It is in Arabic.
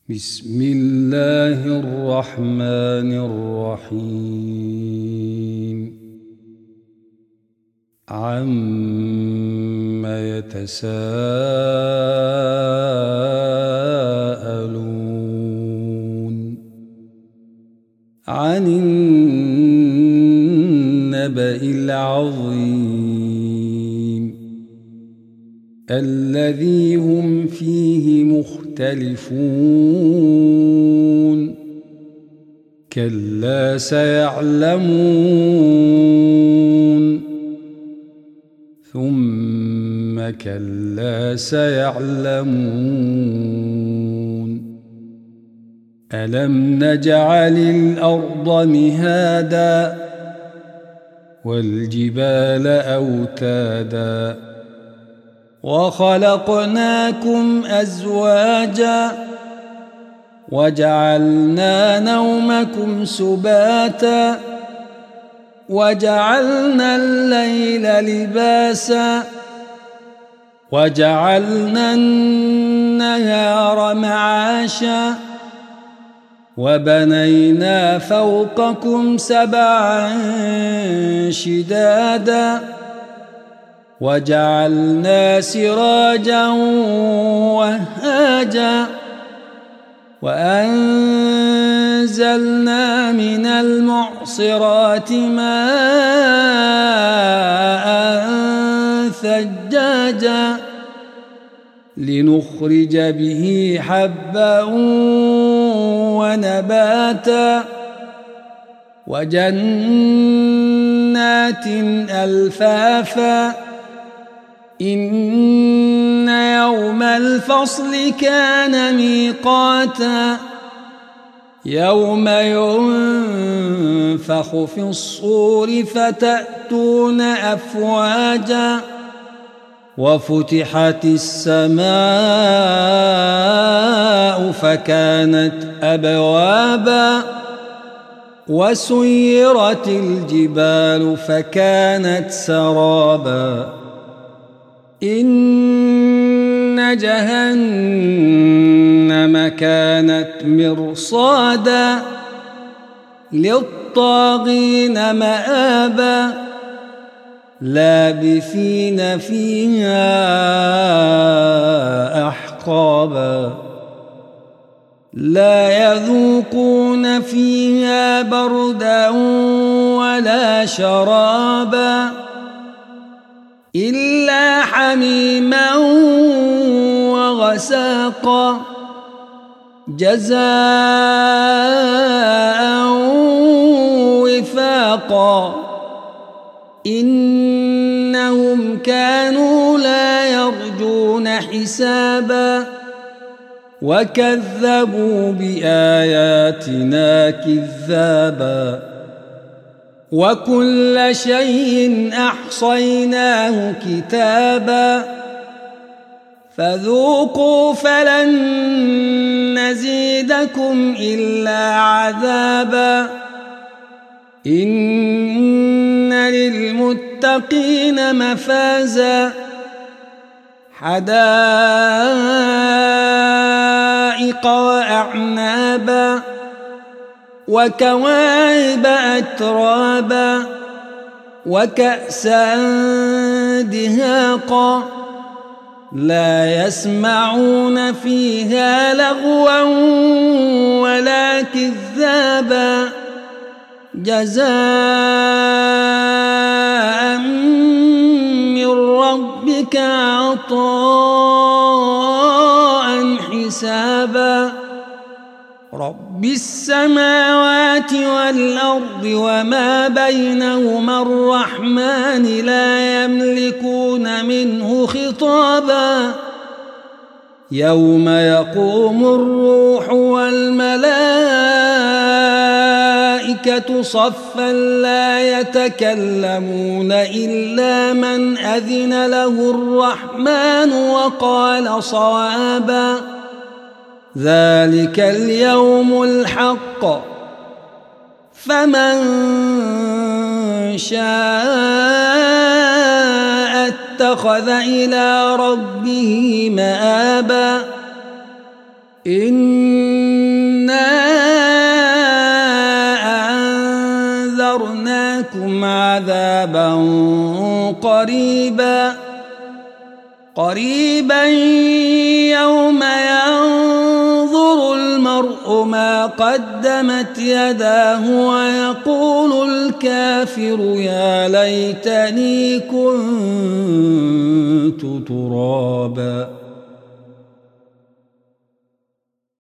بسم الله الرحمن الرحيم عم يتساءلون عن النبأ العظيم الذي هم فيه مختلفون كلا سيعلمون ثم كلا سيعلمون ألم نجعل الأرض مهادا والجبال أوتادا وخلقناكم أزواجا وجعلنا نومكم سباتا وجعلنا الليل لباسا وجعلنا النهار معاشا وبنينا فوقكم سبعا شدادا وجعلنا سراجا وهاجا وأنزلنا من المعصرات ماء ثجاجا لنخرج به حبا ونباتا وجنات ألفافا إن يوم الفصل كان ميقاتا يوم ينفخ في الصور فتأتون أفواجا وفتحت السماء فكانت أبوابا وسيرت الجبال فكانت سرابا إن جهنم كانت مرصادا للطاغين مآبا لابثين فيها أحقابا لا يذوقون فيها بردا ولا شرابا إلا حميما وغساقا جزاء وفاقا إنهم كانوا لا يرجون حسابا وكذبوا بآياتنا كذابا وكل شيء أحصيناه كتابا فذوقوا فلن نزيدكم إلا عذابا إن للمتقين مفازا حدائق وأعنابا وكواعب أترابا وكأسا دهاقا لا يسمعون فيها لغوا ولا كذابا جزاء من ربك عطاء حسابا رب السماوات والأرض وما بينهما الرحمن لا يملكون منه خطابا يوم يقوم الروح والملائكة صفا لا يتكلمون إلا من أذن له الرحمن وقال صوابا ذلك اليوم الحق فمن شاء اتخذ إلى ربه مآبا عذابا قريبا يوم ينظر المرء ما قدمت يداه ويقول الكافر يا ليتني كنت ترابا.